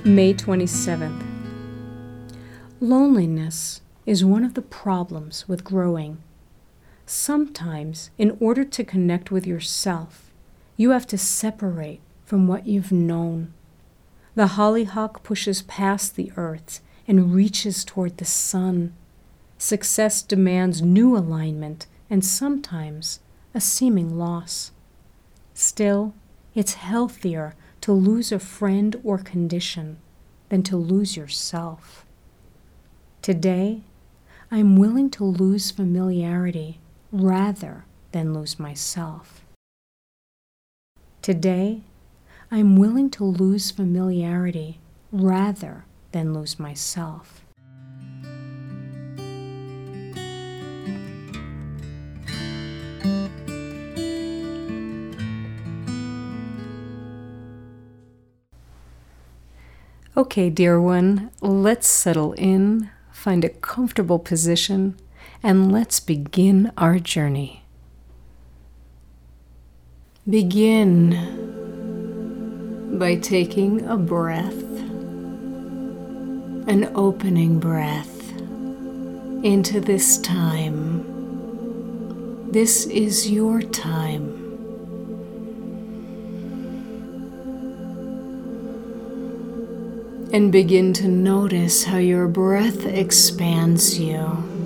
May 27th. Loneliness is one of the problems with growing. Sometimes, in order to connect with yourself, you have to separate from what you've known. The hollyhock pushes past the earth and reaches toward the sun. Success demands new alignment and sometimes a seeming loss. Still, it's healthier to lose a friend or condition than to lose yourself. Today, I'm willing to lose familiarity rather than lose myself. Today, I'm willing to lose familiarity rather than lose myself. Okay, dear one, let's settle in, find a comfortable position, and let's begin our journey. Begin by taking a breath, an opening breath into this time. This is your time. And begin to notice how your breath expands you.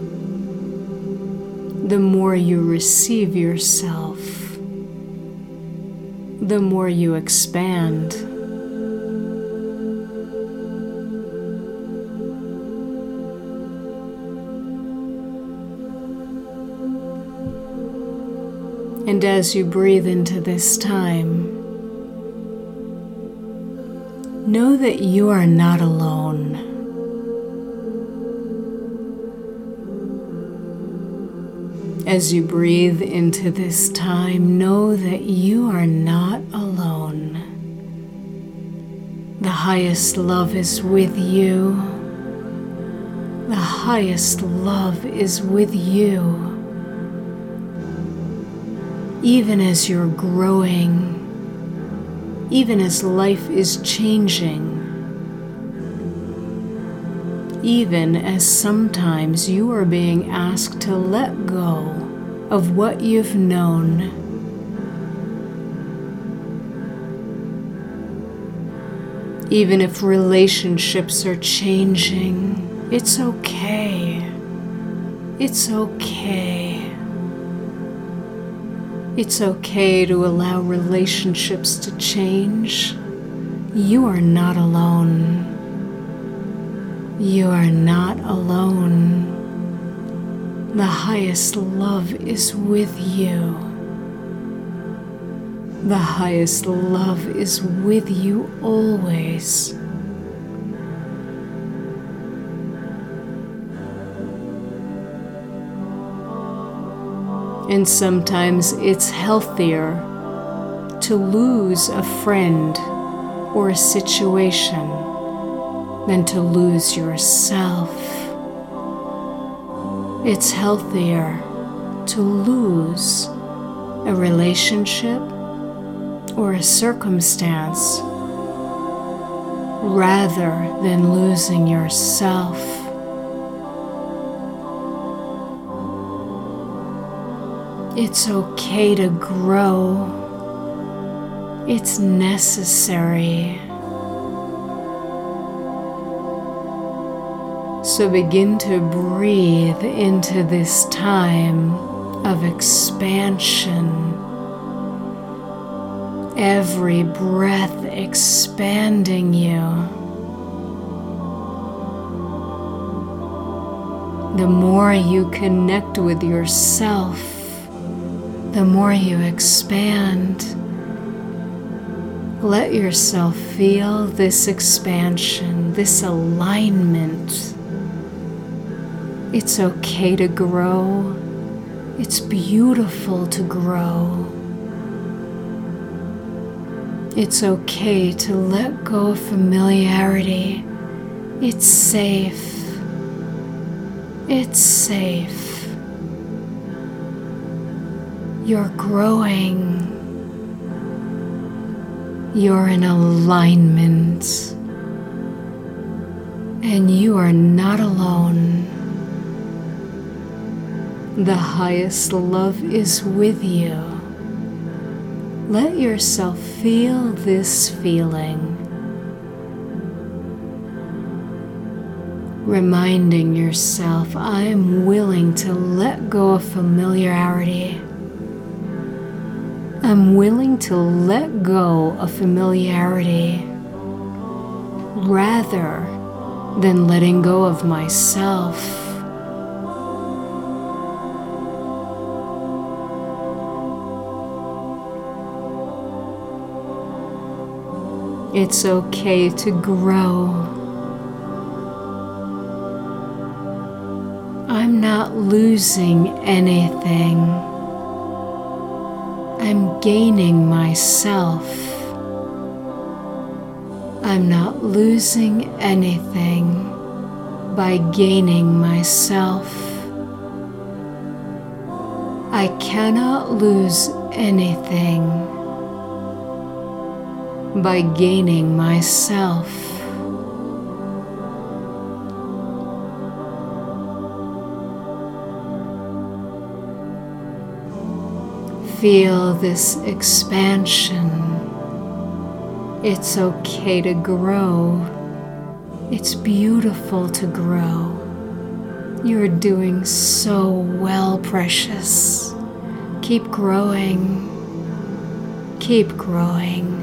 The more you receive yourself, the more you expand. And as you breathe into this time, know that you are not alone. As you breathe into this time, know that you are not alone. The highest love is with you. The highest love is with you. Even as you're growing, even as life is changing, even as sometimes you are being asked to let go of what you've known. Even if relationships are changing, it's okay. It's okay. It's okay to allow relationships to change. You are not alone. You are not alone. The highest love is with you. The highest love is with you always. And sometimes it's healthier to lose a friend or a situation than to lose yourself. It's healthier to lose a relationship or a circumstance rather than losing yourself. It's okay to grow. It's necessary. So begin to breathe into this time of expansion. Every breath expanding you. The more you connect with yourself, the more you expand. Let yourself feel this expansion, this alignment. It's okay to grow. It's beautiful to grow. It's okay to let go of familiarity. It's safe. It's safe. You're growing. You're in alignment. And you are not alone. The highest love is with you. Let yourself feel this feeling, reminding yourself, I am willing to let go of familiarity. I'm willing to let go of familiarity rather than letting go of myself. It's okay to grow. I'm not losing anything. I'm gaining myself. I'm not losing anything by gaining myself. I cannot lose anything by gaining myself. Feel this expansion. It's okay to grow. It's beautiful to grow. You're doing so well, precious. Keep growing. Keep growing.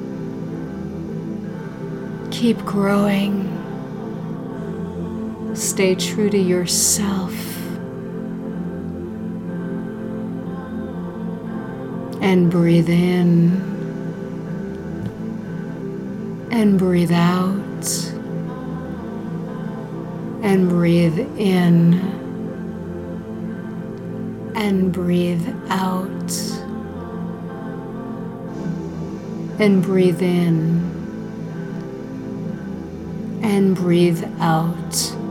Keep growing. Stay true to yourself. And breathe in. And breathe out. And breathe in. And breathe out. And breathe in. And breathe out.